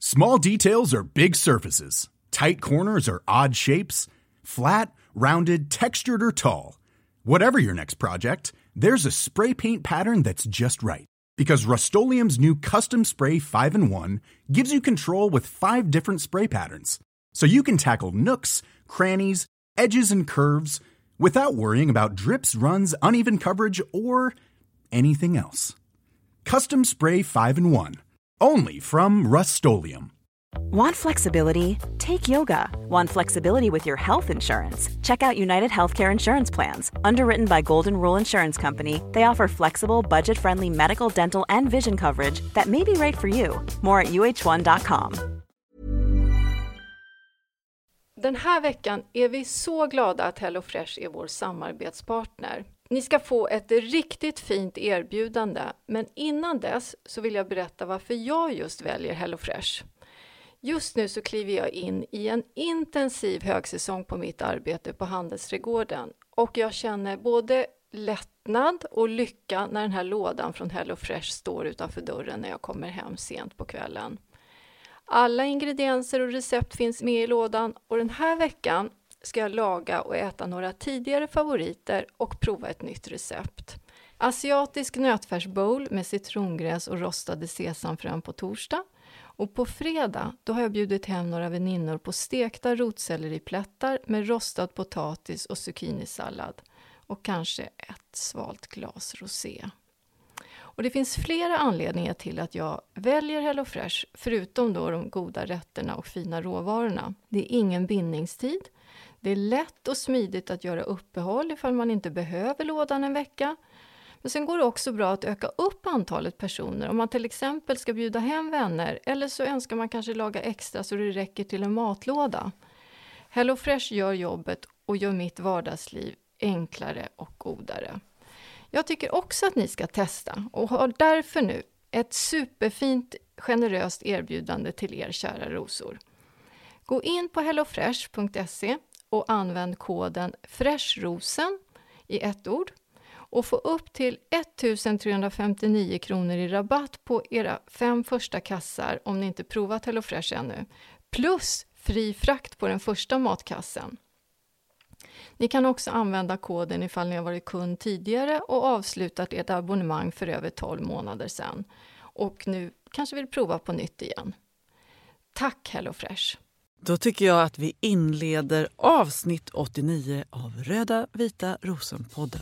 Small details are big surfaces. Tight corners are odd shapes. Flat, rounded, textured, or tall. Whatever your next project, there's a spray paint pattern that's just right. Because Rust-Oleum's new Custom Spray 5-in-1 gives you control with 5 different spray patterns. So you can tackle nooks, crannies, edges, and curves without worrying about drips, runs, uneven coverage, or anything else. Custom Spray 5-in-1. Only from Rust-Oleum. Want flexibility? Take yoga. Want flexibility with your health insurance? Check out United Healthcare Insurance Plans. Underwritten by Golden Rule Insurance Company, they offer flexible, budget-friendly medical, dental, and vision coverage that may be right for you. More at uh1.com. Den här veckan är vi så glada att HelloFresh är vår samarbetspartner. Ni ska få ett riktigt fint erbjudande, men innan dess så vill jag berätta varför jag just väljer HelloFresh. Just nu så kliver jag in i en intensiv högsäsong på mitt arbete på Handelsträdgården och jag känner både lättnad och lycka när den här lådan från HelloFresh står utanför dörren när jag kommer hem sent på kvällen. Alla ingredienser och recept finns med i lådan och den här veckan ska jag laga och äta några tidigare favoriter och prova ett nytt recept. Asiatisk nötfärsbowl med citrongräs och rostade sesamfrön på torsdag. Och på fredag då har jag bjudit hem några väninnor på stekta rotselleriplättar med rostad potatis och zucchinisallad. Och kanske ett svalt glas rosé. Och det finns flera anledningar till att jag väljer HelloFresh förutom då de goda rätterna och fina råvarorna. Det är ingen bindningstid. Det är lätt och smidigt att göra uppehåll ifall man inte behöver lådan en vecka. Men sen går det också bra att öka upp antalet personer om man till exempel ska bjuda hem vänner eller så önskar man kanske laga extra så det räcker till en matlåda. HelloFresh gör jobbet och gör mitt vardagsliv enklare och godare. Jag tycker också att ni ska testa och har därför nu ett superfint generöst erbjudande till er kära rosor. Gå in på hellofresh.se och använd koden FRESHROSEN i ett ord och få upp till 1359 kronor i rabatt på era 5 första kassar om ni inte provat HelloFresh ännu. Plus fri frakt på den första matkassen. Ni kan också använda koden ifall ni har varit kund tidigare och avslutat ert abonnemang för över 12 månader sedan. Och nu kanske vill prova på nytt igen. Tack HelloFresh! Då tycker jag att vi inleder avsnitt 89 av Röda Vita Rosen-podden.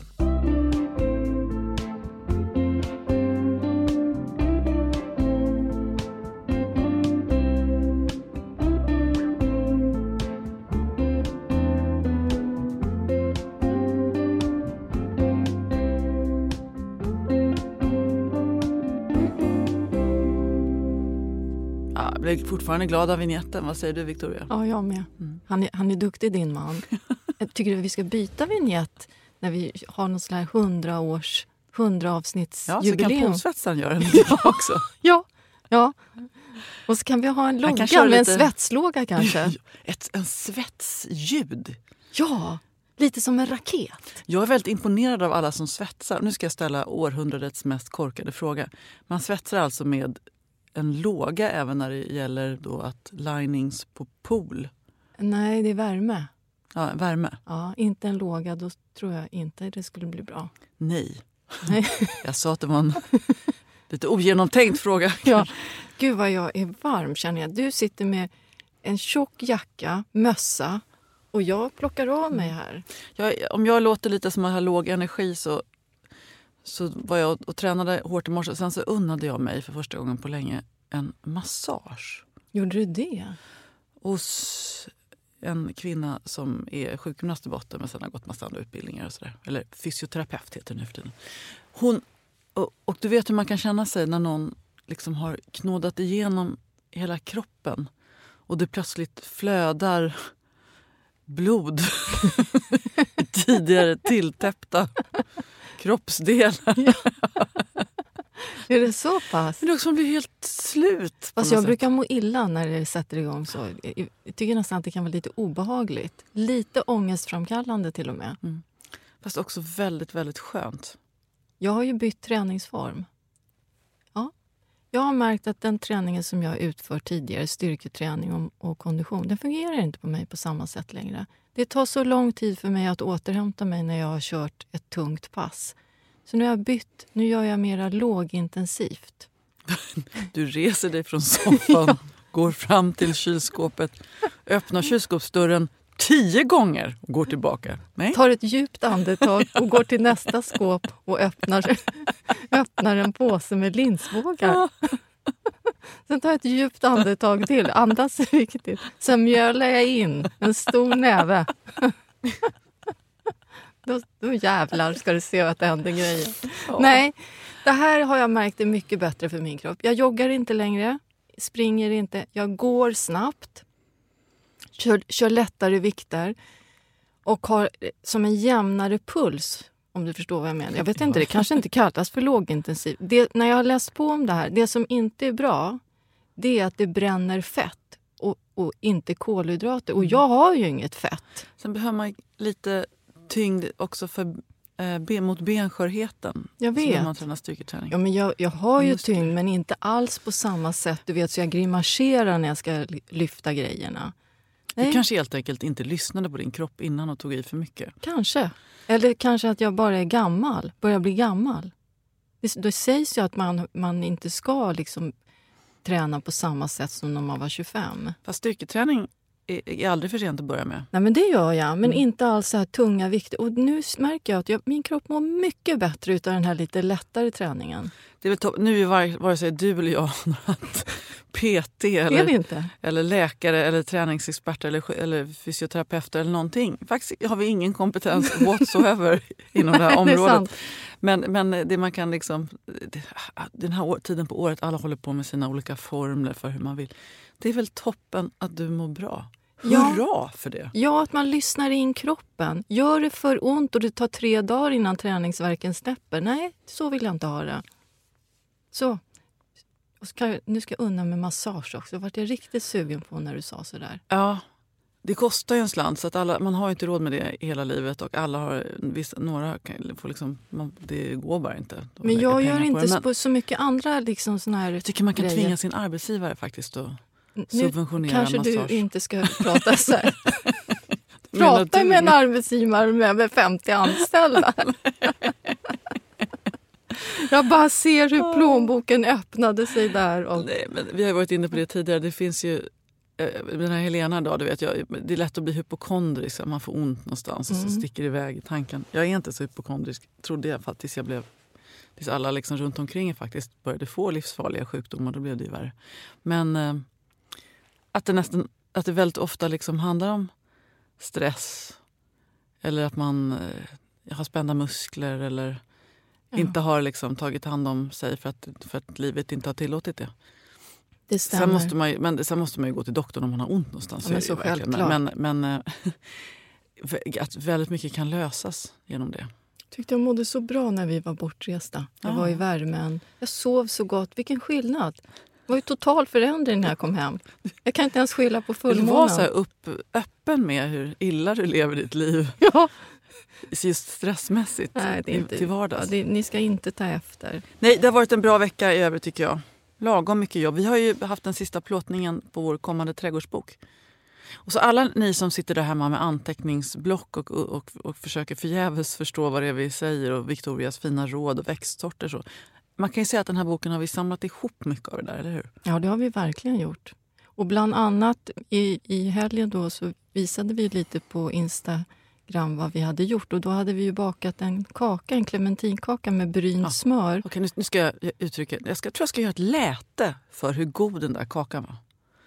Jag är fortfarande glad av vignetten. Vad säger du, Victoria? Ja, jag med. Han är duktig, din man. Jag tycker att vi ska byta vignett när vi har någon sån här 100 avsnittsjubileum. Ja, så kan påsvetsaren göra en också. Ja. Och så kan vi ha en logga med en svetslåga kanske. En svetsljud. Ja, lite som en raket. Jag är väldigt imponerad av alla som svetsar. Nu ska jag ställa århundradets mest korkade fråga. Man svetsar alltså med en låga även när det gäller då att linings på pool? Nej, det är värme. Ja, värme. Ja, inte en låga, då tror jag inte det skulle bli bra. Nej. Jag sa att det var en lite ogenomtänkt fråga. Ja. Gud vad jag är varm, känner jag. Du sitter med en tjock jacka, mössa och jag plockar av mig här. Om jag låter lite som att ha låg energi så var jag och tränade hårt i morse. Sen så unnade jag mig för första gången på länge en massage. Gjorde du det? Hos en kvinna som är sjukgymnast i botten men sen har gått massa andra utbildningar och sådär. Eller fysioterapeut heter det nu för tiden. Och du vet hur man kan känna sig när någon liksom har knådat igenom hela kroppen och det plötsligt flödar blod i tidigare tilltäppta kroppsdelar. Ja. Är det så pass? Men det också blir helt slut. Fast jag brukar må illa när det sätter igång så. Jag tycker nästan att det kan vara lite obehagligt. Lite ångestframkallande till och med. Mm. Fast också väldigt, väldigt skönt. Jag har ju bytt träningsform. Ja. Jag har märkt att den träningen som jag utfört tidigare, styrketräning och kondition, den fungerar inte på mig på samma sätt längre. Det tar så lång tid för mig att återhämta mig när jag har kört ett tungt pass. Så nu har jag bytt. Nu gör jag mera lågintensivt. Du reser dig från soffan, går fram till kylskåpet, öppnar kylskåpsdörren 10 gånger och går tillbaka. Nej. Tar ett djupt andetag och går till nästa skåp och öppnar en påse med linsbågar. Sen tar jag ett djupt andetag till. Andas är viktigt. Sen mjölar jag in en stor näve. Då jävlar ska du se att det händer grejer. Ja. Nej, det här har jag märkt är mycket bättre för min kropp. Jag joggar inte längre, springer inte. Jag går snabbt, kör lättare vikter och har som en jämnare puls, om du förstår vad jag menar. Jag vet inte, det kanske inte kallas för lågintensiv. När jag har läst på om det här, det som inte är bra, det är att det bränner fett och inte kolhydrater. Och jag har ju inget fett. Sen behöver man lite tyngd också mot benskörheten. Jag vet. Som man tränar styrketräning. Ja, men jag har ju tyngd, men inte alls på samma sätt. Du vet, så jag grimaserar när jag ska lyfta grejerna. Nej. Du kanske helt enkelt inte lyssnade på din kropp innan och tog i för mycket. Kanske. Eller kanske att jag bara är börjar bli gammal. Det sägs ju att man inte ska liksom träna på samma sätt som när man var 25. Fast styrketräning är aldrig för sent att börja med. Nej, men det gör jag. Men inte alls så här tunga vikter. Och nu märker jag att min kropp mår mycket bättre utav den här lite lättare träningen. Det är väl nu är vare sig du eller jag PT eller läkare eller träningsexperter eller fysioterapeuter eller någonting. Faktiskt har vi ingen kompetens whatsoever inom det här området. Men det man kan liksom, den här tiden på året, alla håller på med sina olika formler för hur man vill. Det är väl toppen att du mår bra. Hurra för det! Ja, att man lyssnar in kroppen. Gör det för ont och det tar 3 dagar innan träningsverken släpper. Nej, så vill jag inte ha det. Så. Nu ska jag unna med massage också. Vart jag riktigt sugen på när du sa sådär. Ja, det kostar ju en slant så att man har ju inte råd med det hela livet och alla har några får liksom, det går bara inte. Men jag gör inte så mycket andra liksom såna här. Jag tycker man kan tvinga sin arbetsgivare faktiskt att subventionera kanske massage. Du inte ska prata så här. Prata med en arbetsgivare med över 50 anställda. Jag bara ser hur plånboken öppnade sig där. Och... Nej, men vi har varit inne på det tidigare. Det finns ju den här Helena då, du vet, det är lätt att bli hypokondrisk. Man får ont någonstans och så sticker iväg i tanken. Jag är inte så hypokondrisk, trodde jag faktiskt. Tills alla liksom runt omkring faktiskt började få livsfarliga sjukdomar, då blev det ju värre. Men att det väldigt ofta liksom handlar om stress eller att man har spända muskler eller inte har liksom tagit hand om sig för att livet inte har tillåtit det. Det stämmer. Sen måste man ju gå till doktorn om man har ont någonstans. Ja, så självklart. Men att väldigt mycket kan lösas genom det. Tyckte jag mådde så bra när vi var bortresta. Jag var i värmen. Jag sov så gott. Vilken skillnad. Det var ju total förändring när jag kom hem. Jag kan inte ens skylla på fullmånen. Du var så här öppen med hur illa du lever ditt liv. Ja. Just stressmässigt. Nej, det är inte, till vardags. Ja, ni ska inte ta efter. Nej, det har varit en bra vecka i övrigt tycker jag. Lagom mycket jobb. Vi har ju haft den sista plåtningen på vår kommande trädgårdsbok. Och så alla ni som sitter där hemma med anteckningsblock och försöker förgäves förstå vad det är vi säger och Victorias fina råd och växtsorter så. Man kan ju säga att den här boken har vi samlat ihop mycket av det där, eller hur? Ja, det har vi verkligen gjort. Och bland annat i helgen då så visade vi lite på Instagram vad vi hade gjort. Och då hade vi ju bakat en clementinkaka med brynt smör. Okej, nu ska jag uttrycka, jag tror jag ska göra ett läte för hur god den där kakan var.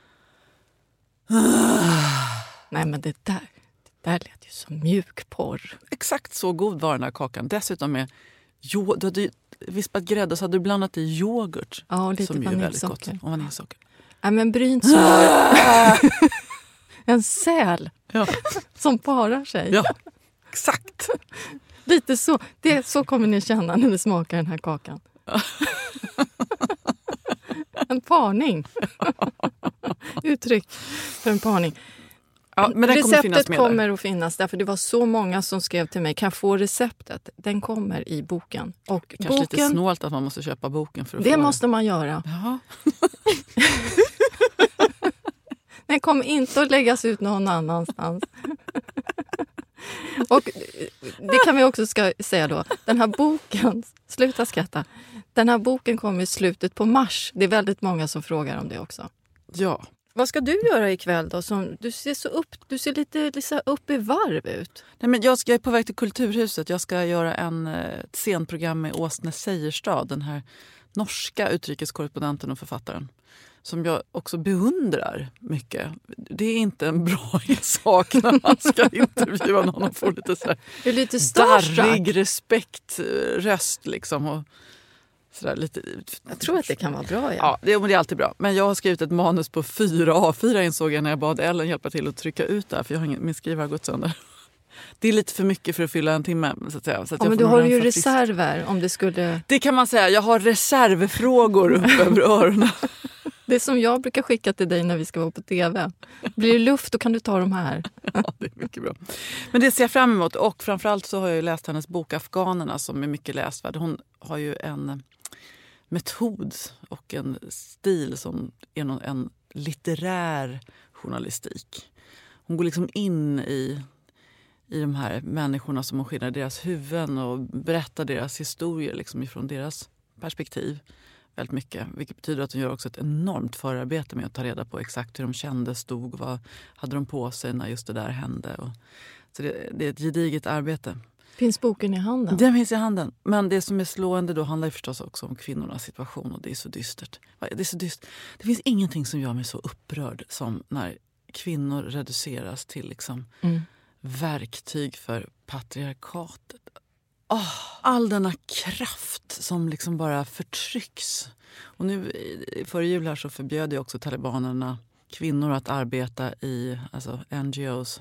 Nej, men det där lät ju som mjukporr. Exakt så god var den där kakan. Dessutom med du hade vispat grädde och så hade du blandat i yoghurt. Ja, och lite som ju är väldigt gott. Och vaniljsocker. Nej, men brynt smör. En säl som parar sig. Ja, exakt. Lite så. Så kommer ni känna när ni smakar den här kakan. En parning. Uttryck för en parning. Ja, men den kommer finnas receptet med kommer att finnas där, för det var så många som skrev till mig. Kan jag få receptet? Den kommer i boken. Och kanske lite snålt att man måste köpa boken för att det få måste man göra. Jaha. Den kommer inte att läggas ut någon annanstans. Och det kan vi också säga då. Den här boken, sluta skratta. Den här boken kommer i slutet på mars. Det är väldigt många som frågar om det också. Ja. Vad ska du göra ikväll då? Du ser lite upp i varv ut. Nej, men jag är på väg till Kulturhuset. Jag ska göra ett scenprogram med Åsne Seierstad, den här norska utrikeskorrespondenten och författaren, som jag också beundrar mycket. Det är inte en bra sak när man ska intervjua någon och få lite så här lite darrig respektröst liksom. Och så där, lite. Jag tror att det kan vara bra. Ja, det är alltid bra. Men jag har skrivit ett manus på 4 A4 insåg jag när jag bad Ellen hjälpa till att trycka ut där. För min skrivare har gått sönder. Det är lite för mycket för att fylla en timme. Så att säga. Så att men du har ju reserver om det skulle... Det kan man säga. Jag har reservfrågor upp över öronen. Det är som jag brukar skicka till dig när vi ska vara på tv. Blir det luft, då kan du ta de här. Ja, det är mycket bra. Men det ser jag fram emot. Och framförallt så har jag ju läst hennes bok Afghanerna som är mycket läsvärd. Hon har ju en metod och en stil som är en litterär journalistik. Hon går liksom in i de här människorna som hon skildrar deras huvuden och berättar deras historier liksom ifrån deras perspektiv väldigt mycket. Vilket betyder att hon gör också ett enormt förarbete med att ta reda på exakt hur de kände, stod, vad hade de på sig när just det där hände. Så det är ett gediget arbete. Finns boken i handen? Den finns i handen. Men det som är slående då handlar förstås också om kvinnornas situation och det är så dystert. Det är så dystert. Det finns ingenting som gör mig så upprörd som när kvinnor reduceras till liksom verktyg för patriarkatet. All denna kraft som liksom bara förtrycks. Och nu före jul här så förbjöd ju också talibanerna kvinnor att arbeta i NGOs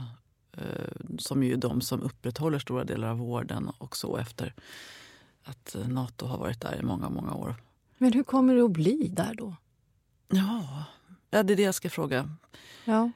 som är ju de som upprätthåller stora delar av vården och så efter att NATO har varit där i många, många år. Men hur kommer det att bli där då? Ja, det är det jag ska fråga. Ja.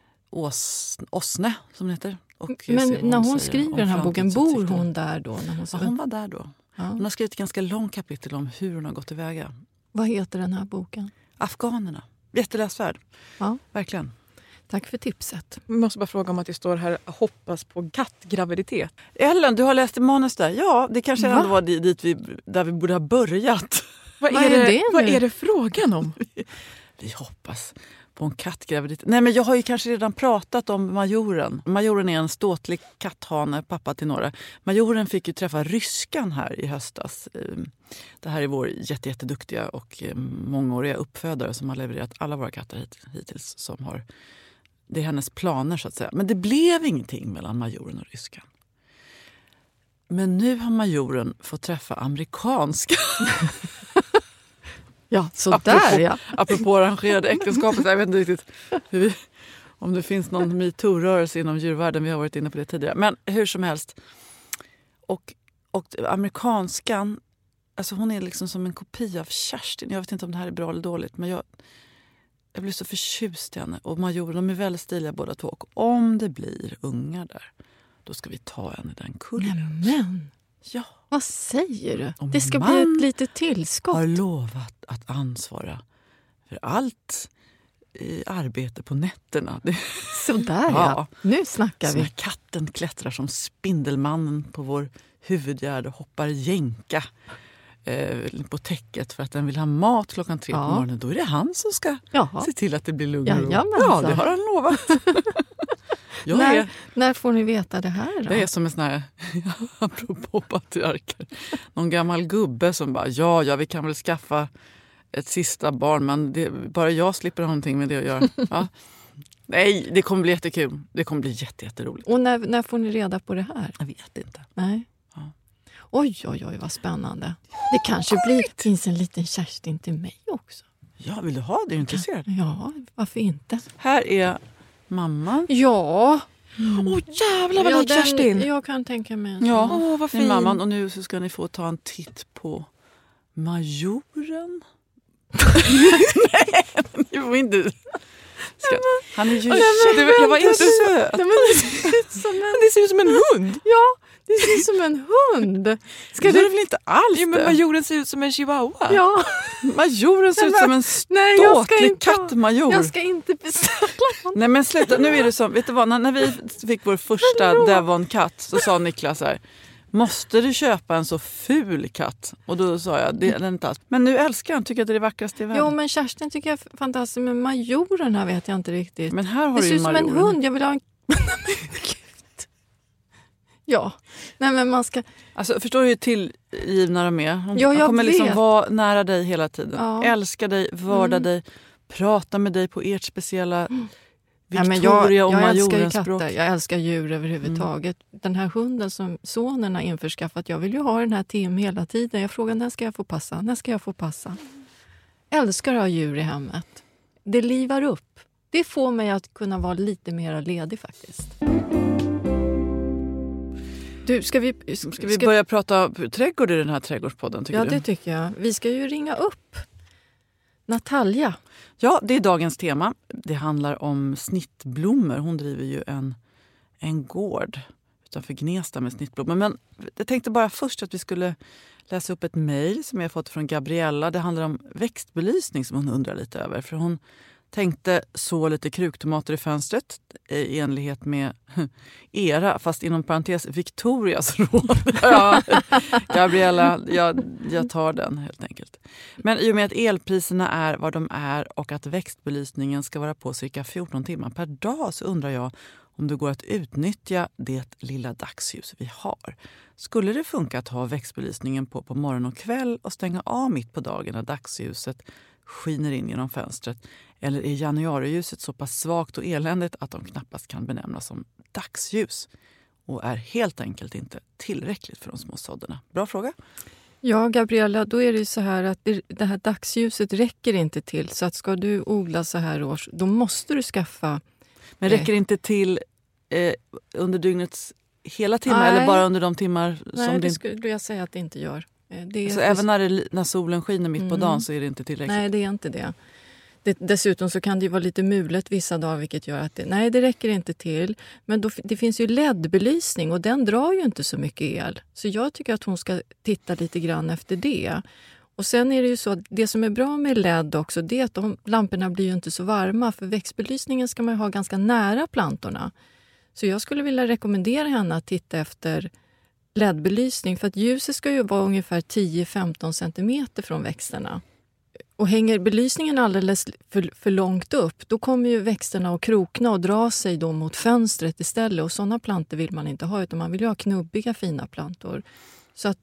Åsne som det heter. Men när hon skriver den här boken, bor hon där då? När hon var där då. Ja. Hon har skrivit ett ganska långt kapitel om hur hon har gått tillväga. Vad heter den här boken? Afghanerna. Jätteläsvärd. Ja. Verkligen. Tack för tipset. Jag måste bara fråga om att det står här hoppas på kattgraviditet. Ellen, du har läst i manus där. Ja, det kanske ändå var dit där vi borde ha börjat. Vad är det frågan om? Vi hoppas på en kattgraviditet. Nej, men jag har ju kanske redan pratat om majoren. Majoren är en ståtlig katthane, pappa till några. Majoren fick ju träffa ryskan här i höstas. Det här är vår jätteduktiga och mångåriga uppfödare som har levererat alla våra katter hittills. Som har, det är hennes planer så att säga. Men det blev ingenting mellan majoren och ryskan. Men nu har majoren fått träffa amerikanska. Ja, sådär apropå arrangerade äktenskapet. Jag vet inte riktigt om det finns någon MeToo-rörelse inom djurvärlden. Vi har varit inne på det tidigare. Men hur som helst. Och amerikanskan, alltså hon är liksom som en kopia av Kerstin. Jag vet inte om det här är bra eller dåligt. Men jag blir så förtjust i henne. Och majoren, de är väldigt stiliga båda två. Och om det blir ungar där, då ska vi ta en i den kullen. Men. Ja. Vad säger du? Och det ska bli ett litet tillskott. Har lovat att ansvara för allt arbete på nätterna. Sådär ja. Nu snackar vi. När katten klättrar som Spindelmannen på vår huvudgärd och hoppar jänka på täcket för att den vill ha mat 3 på morgonen. Då är det han som ska se till att det blir lugn och ro. Ja, det har han lovat. När får ni veta det här då? Det är som en sån här, apropå patriarker, någon gammal gubbe som bara, ja, vi kan väl skaffa ett sista barn, men bara jag slipper ha någonting med det att göra. Ja. Nej, det kommer bli jättekul. Det kommer bli jätteroligt. Och när får ni reda på det här? Jag vet inte. Nej. Ja. Oj, vad spännande. Det kanske finns en liten Kerstin till mig också. Ja, vill du ha det? Är du intresserad? Ja, varför inte? Här är mamman. Ja. Jävlar vad lik Kerstin. Jag kan tänka mig. Ja, vad fin. Mamman. Och nu så ska ni få ta en titt på majoren. Nej, det var inte... Han är ju jag var inte söt. Nej, men det ser ut som en hund. Ja, det ser ut som en hund. Ska det väl inte alls det? Men majoren ser ut som en chihuahua. Ja. Majoren ser ut som en ståtlig kattmajor. Jag ska inte beställa honom. Nej men sluta, nu är det som, vet du vad, när vi fick vår första Devon-katt så sa Niklas så här: måste du köpa en så ful katt? Och då sa jag, det är den inte alls. Men nu älskar han, tycker att det är det vackraste i världen. Jo, men Kerstin tycker jag är fantastisk, men majoren här vet jag inte riktigt. Men här har det du ser ju ut som en majoren. hund, jag vill ha en... Ja, nej men man ska... Alltså förstår du hur tillgivna de är? Ja, han jag kommer vet. liksom vara nära dig hela tiden. Ja. Älska dig, vörda dig, prata med dig på ert speciella Ja, men Victoria och jag älskar ju majorens katter, språk. jag älskar djur överhuvudtaget. Den här hunden som sonen har införskaffat, jag vill ju ha den här Tim hela tiden. Jag frågar, när ska jag få passa? När ska jag få passa? Älskar att ha djur i hemmet. Det livar upp. Det får mig att kunna vara lite mer ledig faktiskt. Du, ska vi börja prata trädgård i den här trädgårdspodden, tycker ja, du? Det tycker jag. Vi ska ju ringa upp Natalia. Ja, det är dagens tema. Det handlar om snittblommor. Hon driver ju en gård utanför Gnesta med snittblommor. Men jag tänkte bara först att vi skulle läsa upp ett mejl som jag fått från Gabriella. Det handlar om växtbelysning som hon undrar lite över. För hon tänkte så lite kruktomater i fönstret i enlighet med era, fast inom parentes Victorias råd. Ja, Gabriella, jag tar den helt enkelt. Men i och med att elpriserna är vad de är och att växtbelysningen ska vara på cirka 14 timmar per dag, så undrar jag om det går att utnyttja det lilla dagsljus vi har. Skulle det funka att ha växtbelysningen på morgon och kväll och stänga av mitt på dagen när dagsljuset skiner in genom fönstret? Eller är januariljuset så pass svagt och eländigt att de knappast kan benämnas som dagsljus och är helt enkelt inte tillräckligt för de små sådderna? Bra fråga. Ja, Gabriella, då är det så här att det här dagsljuset räcker inte till. Så att ska du odla så här års, då måste du skaffa... Men räcker det inte till under dygnets hela timmar eller bara under de timmar som Nej, det din... skulle jag säga att det inte gör. Så även när solen skiner mitt på dagen så är det inte tillräckligt? Nej, det är inte det. Dessutom så kan det ju vara lite mulet vissa dagar, vilket gör att det räcker inte till. Men det finns ju LED-belysning och den drar ju inte så mycket el. Så jag tycker att hon ska titta lite grann efter det. Och sen är det ju så att det som är bra med LED också, det är att lamporna blir ju inte så varma. För växtbelysningen ska man ju ha ganska nära plantorna. Så jag skulle vilja rekommendera henne att titta efter LED-belysning. För att ljuset ska ju vara ungefär 10-15 centimeter från växterna. Och hänger belysningen alldeles för långt upp, då kommer ju växterna att krokna och dra sig då mot fönstret istället. Och sådana plantor vill man inte ha, utan man vill ju ha knubbiga fina plantor. Så att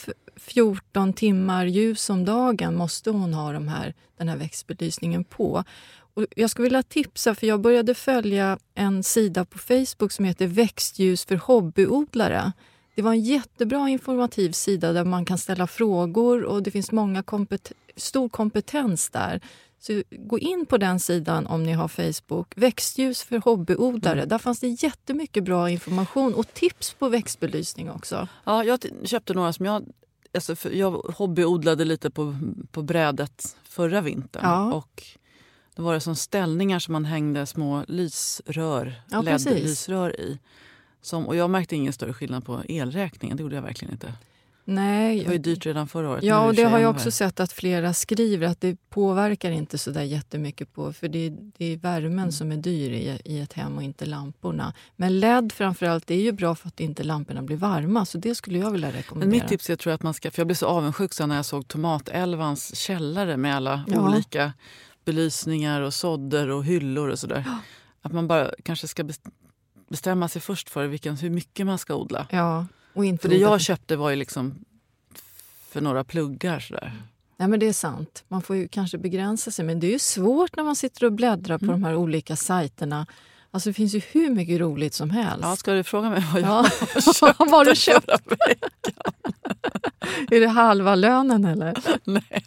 12-14 timmar ljus om dagen måste hon ha den här växtbelysningen på. Och jag skulle vilja tipsa, för jag började följa en sida på Facebook som heter Växtljus för hobbyodlare. Det var en jättebra informativ sida där man kan ställa frågor och det finns många stor kompetens där. Så gå in på den sidan om ni har Facebook. Växtljus för hobbyodlare. Där fanns det jättemycket bra information och tips på växtbelysning också. Ja, jag köpte några som jag hobbyodlade lite på brädet förra vintern. Ja. Och då var det som ställningar som man hängde små lysrör, LED-lysrör i. Och jag märkte ingen större skillnad på elräkningen, det gjorde jag verkligen inte. Nej. Det var ju dyrt redan förra året. Ja, och det har jag också sett att flera skriver att det påverkar inte så där jättemycket på, för det är värmen som är dyr i ett hem och inte lamporna. Men LED framförallt är ju bra för att inte lamporna blir varma, så det skulle jag vilja rekommendera. Men mitt tips är, tror jag, att man ska, för jag blev så avundsjuk när jag såg Tomatälvans källare med alla olika belysningar och sådder och hyllor och sådär. Ja. Att man bara kanske ska bestämma sig först för hur mycket man ska odla. Ja, och inte för det jag köpte var ju liksom för några pluggar sådär. Nej, men det är sant. Man får ju kanske begränsa sig. Men det är ju svårt när man sitter och bläddrar på de här olika sajterna. Alltså det finns ju hur mycket roligt som helst. Ja, ska du fråga mig vad jag vad har du köpt? Är det halva lönen eller? Nej,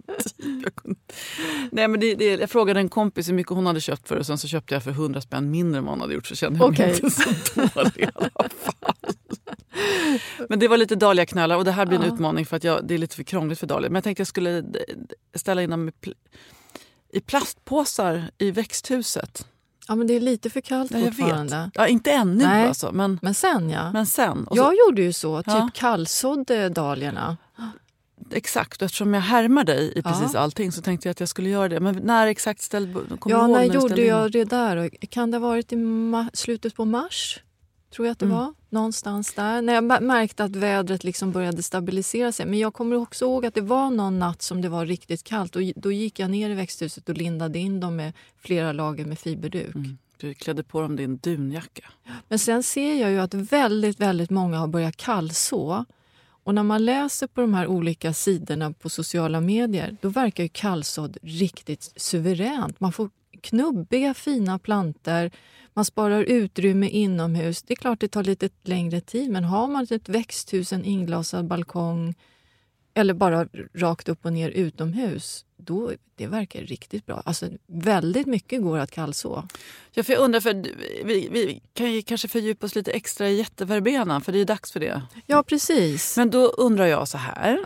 Nej, men jag frågade en kompis hur mycket hon hade köpt för och sen så köpte jag för 100 spänn mindre än vad hon hade gjort, så kände jag mig inte så dålig i alla fall. Men det var lite dahliaknölar och det här blir en utmaning för att det är lite för krångligt för dahlia. Men jag tänkte jag skulle ställa in dem i plastpåsar i växthuset. Ja, men det är lite för kallt fortfarande. Jag vet. Ja, inte ännu alltså. Men sen Men sen. Jag gjorde ju så, typ kallsådde dahliorna. Exakt, och eftersom jag härmar dig i precis allting så tänkte jag att jag skulle göra det. Men när exakt när gjorde jag det där? Kan det ha varit i slutet på mars? Tror jag att det var. Någonstans där. När jag märkte att vädret liksom började stabilisera sig. Men jag kommer också ihåg att det var någon natt som det var riktigt kallt. Och då gick jag ner i växthuset och lindade in dem med flera lager med fiberduk. Du klädde på dem din dunjacka. Men sen ser jag ju att väldigt, väldigt många har börjat kallså. Och när man läser på de här olika sidorna på sociala medier, då verkar ju kallsådd riktigt suveränt. Man får knubbiga, fina planter, man sparar utrymme inomhus. Det är klart det tar lite längre tid, men har man ett växthus, en inglasad balkong eller bara rakt upp och ner utomhus, då det verkar riktigt bra. Alltså väldigt mycket går att kallså. Ja, för jag undrar, för vi kan ju kanske fördjupa oss lite extra i jätteverbena, för det är ju dags för det. Ja, precis. Men då undrar jag så här,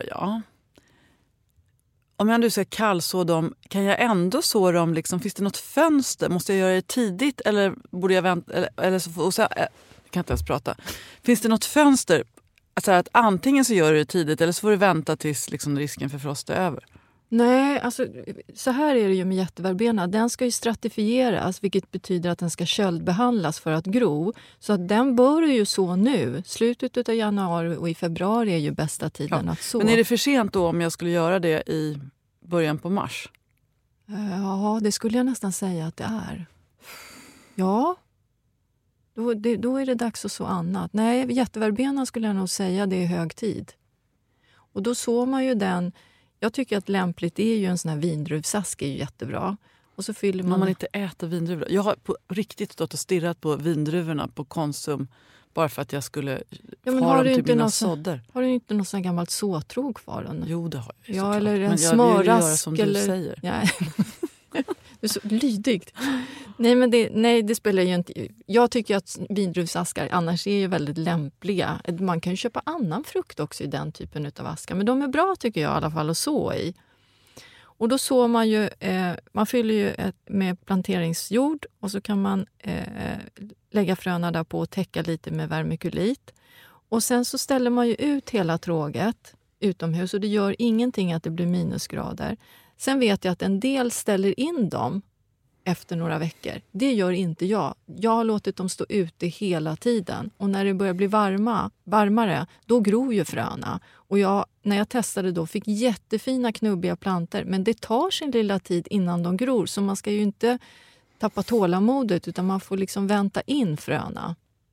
om jag nu ska kallså dem, kan jag ändå så dem liksom, finns det något fönster? Måste jag göra det tidigt eller borde jag vänta eller så och så jag kan inte ens prata. Finns det något fönster alltså att antingen så gör du det tidigt eller så får du vänta tills liksom risken för frost är över? Nej, alltså så här är det ju med jätteverbena. Den ska ju stratifieras, vilket betyder att den ska köldbehandlas för att gro. Så att den bör ju så nu. Slutet av januari och i februari är ju bästa tiden att så. Men är det för sent då om jag skulle göra det i början på mars? Ja, det skulle jag nästan säga att det är. Ja, då är det dags att så annat. Nej, jätteverbena skulle jag nog säga det är hög tid. Och då såg man ju den. Jag tycker att lämpligt är ju en sån här vindruvsask är ju jättebra. Och så fyller man... Om man inte äter vindruvor. Jag har på riktigt stått och stirrat på vindruvorna på Konsum bara för att jag skulle ha dem till mina sådder. Har du inte något sån gammalt såtrog kvar? Då? Jo, det har jag. Ja, eller en men smörrask. Jag vill göra som du säger. Ja. Det är så lydigt. Nej, det spelar ju inte... Jag tycker att vindruvsaskar annars är ju väldigt lämpliga. Man kan ju köpa annan frukt också i den typen av askar. Men de är bra tycker jag i alla fall att så i. Och då sår man ju... man fyller ju med planteringsjord och så kan man lägga fröna där på och täcka lite med vermikulit. Och sen så ställer man ju ut hela tråget utomhus och det gör ingenting att det blir minusgrader. Sen vet jag att en del ställer in dem efter några veckor. Det gör inte jag. Jag har låtit dem stå ute hela tiden. Och när det börjar bli varmare, då gror ju fröna. Och när jag testade då fick jättefina knubbiga planter. Men det tar sin lilla tid innan de gror. Så man ska ju inte tappa tålamodet utan man får liksom vänta in fröna.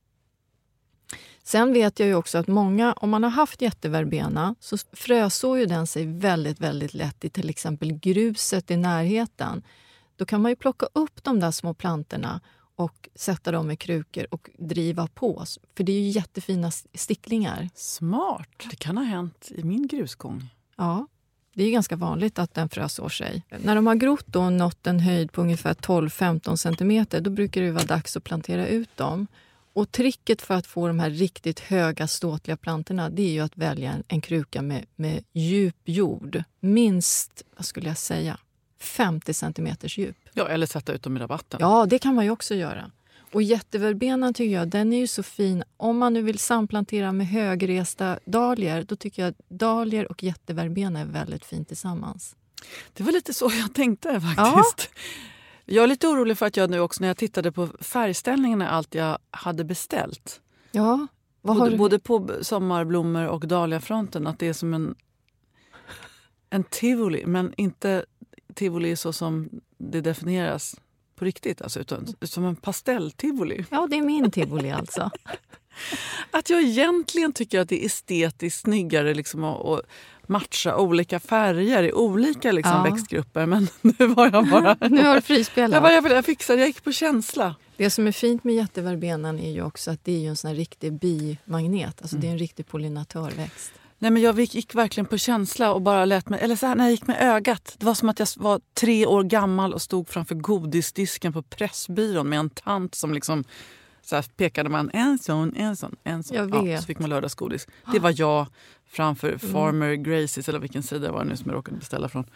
Sen vet jag ju också att många, om man har haft jätteverbena så frösår ju den sig väldigt, väldigt lätt i till exempel gruset i närheten. Då kan man ju plocka upp de där små plantorna och sätta dem i krukor och driva på. För det är ju jättefina sticklingar. Smart! Det kan ha hänt i min grusgång. Ja, det är ju ganska vanligt att den frösår sig. När de har grott och nått en höjd på ungefär 12-15 centimeter, då brukar det vara dags att plantera ut dem. Och tricket för att få de här riktigt höga ståtliga plantorna, det är ju att välja en kruka med djup jord. Minst, vad skulle jag säga, 50 centimeters djup. Ja, eller sätta ut dem i rabatten. Ja, det kan man ju också göra. Och jätteverbenan tycker jag, den är ju så fin. Om man nu vill samplantera med högresta dahlior, då tycker jag att dahlior och jätteverbena är väldigt fint tillsammans. Det var lite så jag tänkte faktiskt. Ja. Jag är lite orolig för att jag nu också när jag tittade på färgställningarna allt jag hade beställt. Ja, både på sommarblommor och dahliafronten att det är som en tivoli, men inte tivoli så som det definieras på riktigt, alltså, utan som en pastelltivoli. Ja, det är min tivoli alltså. Att jag egentligen tycker att det är estetiskt snyggare liksom, att matcha olika färger i olika liksom, växtgrupper. Men nu var jag bara... Nu har du frispelat. Jag gick på känsla. Det som är fint med jätteverbenan är ju också att det är ju en sån här riktig bimagnet. Alltså det är en riktig pollinatörväxt. Nej, men jag gick verkligen på känsla och bara lät mig... Eller så här, när jag gick med ögat. Det var som att jag var 3 år gammal och stod framför godisdisken på Pressbyrån med en tant som liksom Så här pekade man en sån. Jag vet. Ja, så fick man lördagsgodis. Det var jag framför Farmer Gracies eller vilken sida var det nu som jag råkade beställa från.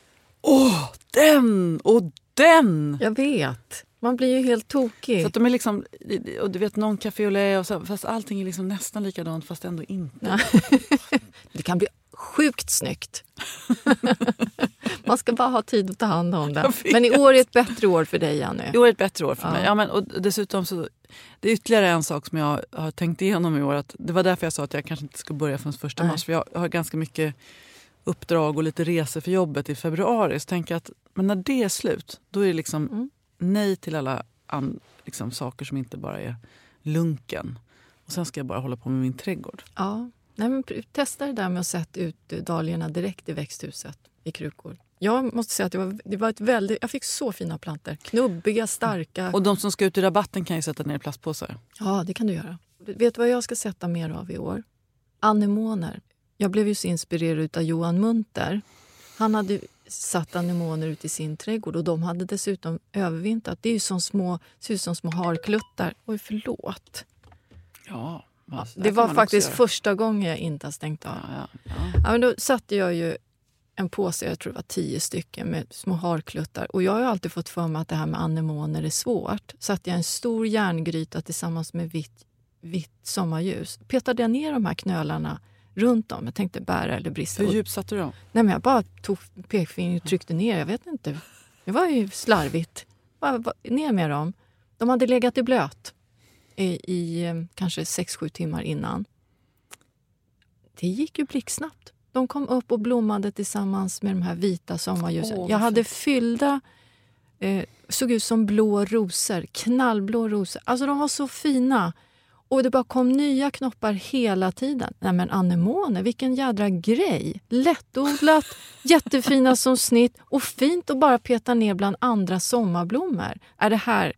Den! Jag vet. Man blir ju helt tokig. Så att de är liksom, och du vet, någon café au lait och så, fast allting är liksom nästan likadant fast ändå inte. Ja. Det kan bli sjukt snyggt. Man ska bara ha tid att ta hand om det. Men i år är ett bättre år för dig, Jenny. I år är ett bättre år för mig. Ja, men, och dessutom så, det är ytterligare en sak som jag har tänkt igenom i år. Att det var därför jag sa att jag kanske inte ska börja från 1 mars. För jag har ganska mycket uppdrag och lite resor för jobbet i februari. Så tänker jag att men när det är slut, då är det liksom nej till alla liksom, saker som inte bara är lunken. Och sen ska jag bara hålla på med min trädgård. Ja, nej, men testa det där med att sätta ut dahliorna direkt i växthuset i krukor. Jag måste säga att det var ett väldigt... Jag fick så fina plantor. Knubbiga, starka. Och de som ska ut i rabatten kan ju sätta ner i plastpåsar. Ja, det kan du göra. Vet du vad jag ska sätta mer av i år? Anemoner. Jag blev ju så inspirerad av Johan Munter. Han hade satt anemoner ut i sin trädgård och de hade dessutom övervintrat. Det är ju ser ut som små harkluttar. Oj, förlåt. Ja, det var faktiskt första gången jag inte har stängt av. Ja, men då satte jag ju en påse, jag tror det var 10 stycken med små harkluttar. Och jag har ju alltid fått för mig att det här med anemoner är svårt. Satte jag en stor järngryta tillsammans med vitt sommarljus. Petade jag ner de här knölarna runt om. Jag tänkte bära eller brista. Hur djupt satte du dem? Nej, men jag bara tog pekfingret och tryckte ner. Jag vet inte. Det var ju slarvigt. Bara ner med dem. De hade legat i blöt i kanske 6-7 timmar innan. Det gick ju blixtsnabbt. De kom upp och blommade tillsammans med de här vita sommarljusen. Jag hade fyllda, såg ut som blå rosor, knallblå rosor. Alltså de var så fina. Och det bara kom nya knoppar hela tiden. Nej men anemoner, vilken jädra grej. Lättodlat, jättefina som snitt och fint att bara peta ner bland andra sommarblommor. Är det här...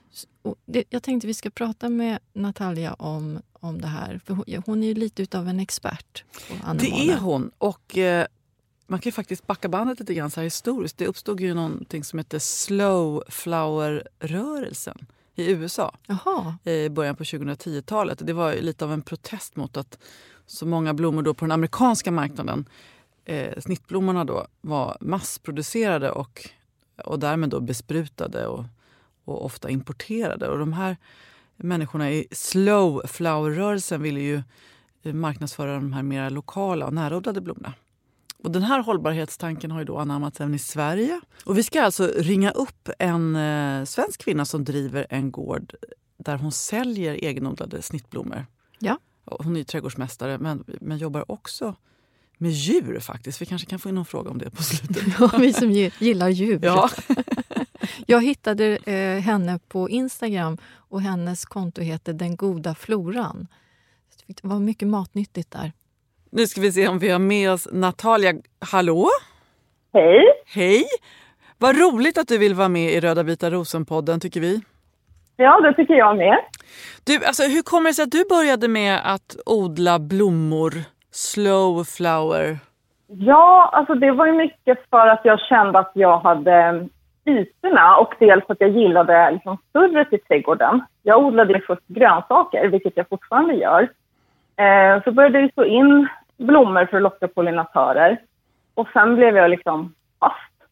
Jag tänkte vi ska prata med Natalia om det här. För hon är ju lite utav en expert på anemoner. Det är hon. Och man kan ju faktiskt backa bandet lite grann så här historiskt. Det uppstod ju någonting som heter slow flower-rörelsen i USA. Jaha. I början på 2010-talet. Det var lite av en protest mot att så många blommor då på den amerikanska marknaden, snittblommorna då, var massproducerade och därmed då besprutade och ofta importerade. Och de här människorna i slow flower-rörelsen ville ju marknadsföra de här mer lokala och närodlade blommorna. Och den här hållbarhetstanken har ju då anammats även i Sverige. Och vi ska alltså ringa upp en svensk kvinna som driver en gård där hon säljer egenodlade snittblommor. Ja. Hon är ju trädgårdsmästare men jobbar också med djur faktiskt. Vi kanske kan få in någon fråga om det på slutet. Ja, vi som gillar djur. Ja. Jag hittade henne på Instagram och hennes konto heter Den goda floran. Det var mycket matnyttigt där. Nu ska vi se om vi har med oss Natalia. Hallå? Hej. Hej. Vad roligt att du vill vara med i Röda Vita Rosen-podden, tycker vi. Ja, det tycker jag med. Du, alltså, hur kommer det sig att du började med att odla blommor, slow flower? Ja, alltså det var ju mycket för att jag kände att jag hade ytorna och dels att jag gillade liksom större till trädgården. Jag odlade först grönsaker, vilket jag fortfarande gör. Så började jag så in blommor för att locka pollinatörer. Och sen blev jag liksom fast.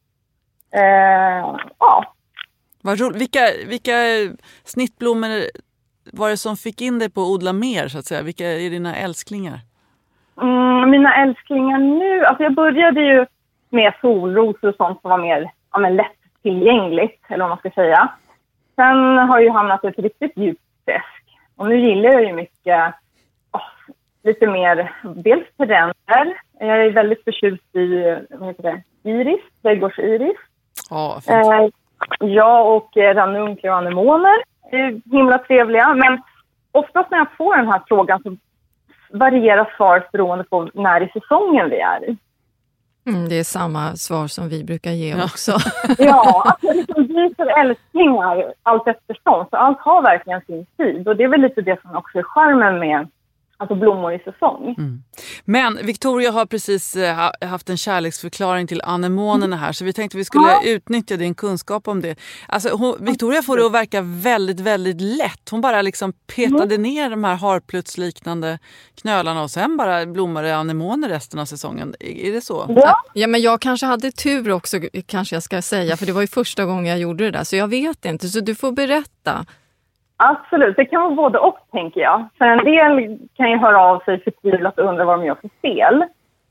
Ja. Vad roligt. Vilka snittblommor var det som fick in dig på att odla mer, så att säga? Vilka är dina älsklingar? Mina älsklingar nu... Alltså jag började ju med solrosor och sånt som var mer lättillgängligt, eller vad man ska säga. Sen har jag ju hamnat i ett riktigt djupt träsk. Och nu gillar jag ju mycket... lite mer, dels perenner. Jag är väldigt förtjust i, iris, trädgårdsiris. Ja, fint. Ja, och ranunkler och anemoner är himla trevliga. Men oftast när jag får den här frågan så varierar svaret beroende på när i säsongen vi är i. Det är samma svar som vi brukar ge också. Ja, att jag liksom byter älsklingar allt eftersom. Så allt har verkligen sin tid. Och det är väl lite det som också är charmen med alltså blommor i säsong. Men Victoria har precis haft en kärleksförklaring till anemonerna här, så vi tänkte vi skulle utnyttja din kunskap om det. Alltså, Victoria får det att verka väldigt, väldigt lätt. Hon bara liksom petade ner de här harplutsliknande knölarna och sen bara blommade anemoner resten av säsongen. Är det så? Ja, men jag kanske hade tur också, kanske jag ska säga, för det var ju första gången jag gjorde det där, så jag vet inte, så du får berätta. Absolut, det kan vara både och, tänker jag. För en del kan ju höra av sig förtvivlat och undra vad de gör för fel